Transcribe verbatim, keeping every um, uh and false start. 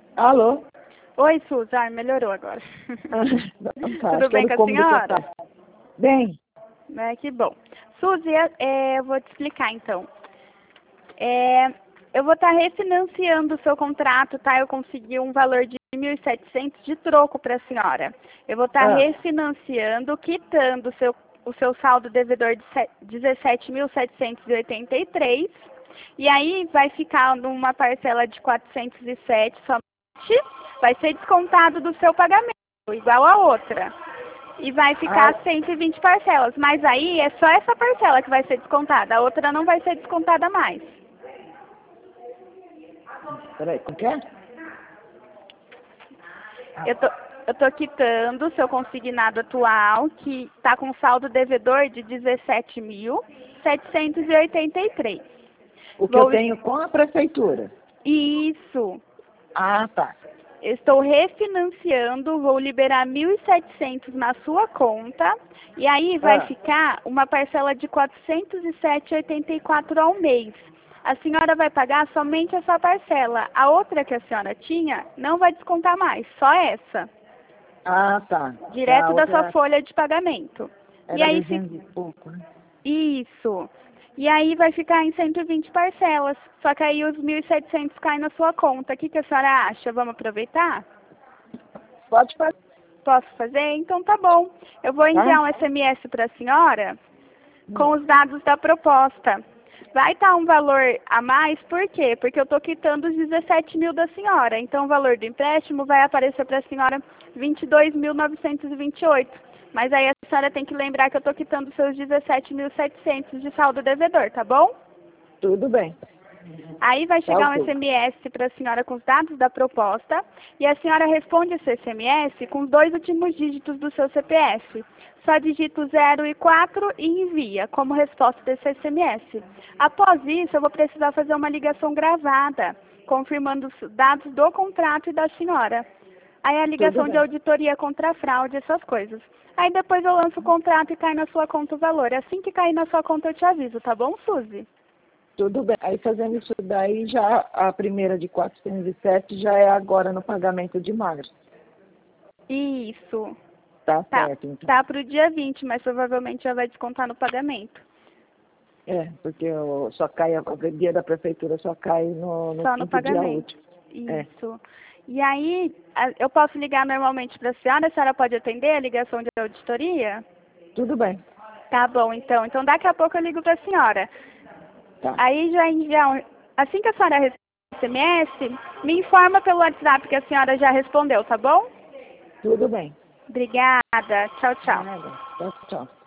Alô? Oi, Suzy. Ai, melhorou agora. Não, tá. Tudo bem com a senhora? Bem. É, que bom. Suzy, é, eu vou te explicar então. É, eu vou estar refinanciando o seu contrato, tá? Eu consegui um valor de mil e setecentos de troco para a senhora. Eu vou estar Ah. refinanciando, quitando o seu, o seu saldo devedor de dezessete mil setecentos e oitenta e três. E aí vai ficar numa parcela de quatrocentos e sete somente, vai ser descontado do seu pagamento, igual a outra. E vai ficar Ah. cento e vinte parcelas. Mas aí é só essa parcela que vai ser descontada, a outra não vai ser descontada mais. Peraí, como que é? Eu tô, eu tô quitando o seu consignado atual, que está com saldo devedor de dezessete mil setecentos e oitenta e três. O que Vou... eu tenho com a prefeitura. Isso. Ah, tá. Estou refinanciando, vou liberar mil e setecentos na sua conta, e aí vai Ah. ficar uma parcela de quatrocentos e sete reais e oitenta e quatro centavos ao mês. A senhora vai pagar somente essa parcela. A outra que a senhora tinha, não vai descontar mais, só essa. Ah, tá. Direto A da outra sua folha de pagamento. E era aí duzentos fica... e pouco, né? Isso. E aí vai ficar em cento e vinte parcelas. Só que aí os mil e setecentos caem na sua conta. O que, que a senhora acha? Vamos aproveitar? Pode fazer. Posso fazer? Então tá bom. Eu vou enviar Tá? um S M S para a senhora com os dados da proposta. Vai estar um valor a mais, por quê? Porque eu estou quitando os dezessete mil da senhora. Então o valor do empréstimo vai aparecer para a senhora vinte e dois mil novecentos e vinte e oito. Mas aí a senhora tem que lembrar que eu estou quitando os seus dezessete mil e setecentos de saldo devedor, tá bom? Tudo bem. Aí vai chegar Tá, um ok. S M S para a senhora com os dados da proposta e a senhora responde esse S M S com os dois últimos dígitos do seu C P F. Só digita o zero e quatro e envia como resposta desse S M S. Após isso, eu vou precisar fazer uma ligação gravada, confirmando os dados do contrato e da senhora. Aí a ligação Tudo de bem. auditoria contra a fraude, essas coisas. Aí depois eu lanço o contrato e cai na sua conta o valor. Assim que cair na sua conta eu te aviso, tá bom, Suzy? Tudo bem. Aí fazendo isso daí, já a primeira de quatrocentos e sete já é agora no pagamento de março. Isso. Tá, Tá, certo, então. tá pro dia vinte, mas provavelmente já vai descontar no pagamento. É, porque eu só cai, o dia da prefeitura só cai no, no Só no quinto dia pagamento. útil. Isso. E aí, a- eu posso ligar normalmente para a senhora? A senhora pode atender a ligação de auditoria? É. Tudo bem. Tá bom, então. Então daqui a pouco eu ligo para a senhora. Tá. Aí já enviar um... Assim que a senhora receber o S M S, me informa pelo WhatsApp que a senhora já respondeu, tá bom? Tudo bem. Obrigada. Tchau, tchau. Nada. Tchau, tchau.